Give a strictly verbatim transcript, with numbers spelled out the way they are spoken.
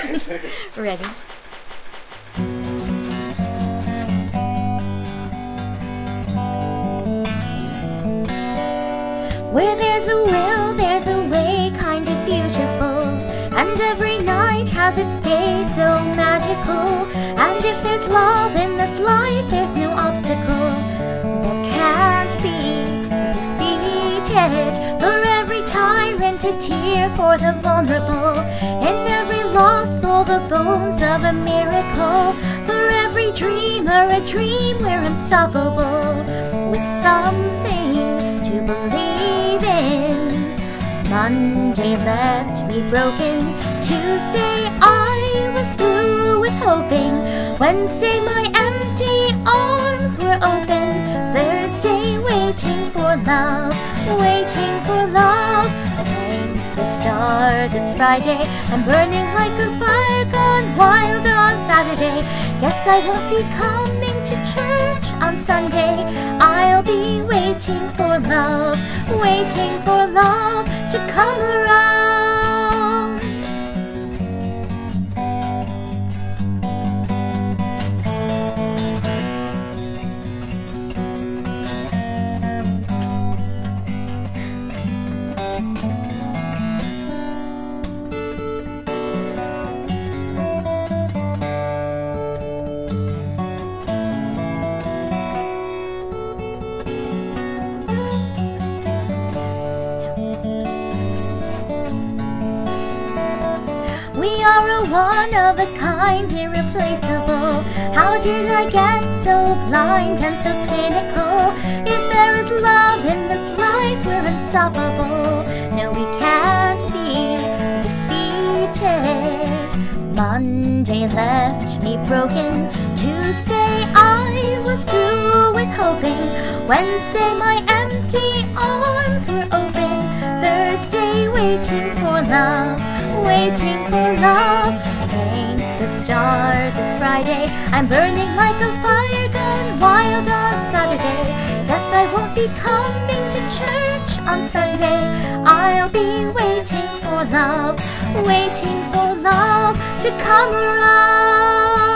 Ready? Where there's a will, there's a way, kind of beautiful. And every night has its day so magical. And if there's love in this life, there's no obstacle that can't be defeated. For every tyrant, a tear for the vulnerable. In every loss, all the bones of a miracle. For every dreamer, a dream, we're unstoppable. With something to believe in. Monday left me broken. Tuesday I was through with hoping. Wednesday my empty arms were open. Thursday waiting for love, waiting for love. I thank the stars, it's Friday. I'm burning like a fire gone wild on Saturday. Guess I won't be coming to church on Sunday. I'll be waiting for love, waiting for love to come around. We are a one-of-a-kind, irreplaceable. How did I get so blind and so cynical? If there is love in this life, we're unstoppable. No, we can't be defeated. Monday left me broken. Tuesday I was through with hoping. Wednesday my empty arms were open. Thursday waiting for love, waiting for love. Thank the stars, it's Friday. I'm burning like a fire gone wild on Saturday. Guess I won't be coming to church on Sunday. I'll be waiting for love, waiting for love to come around.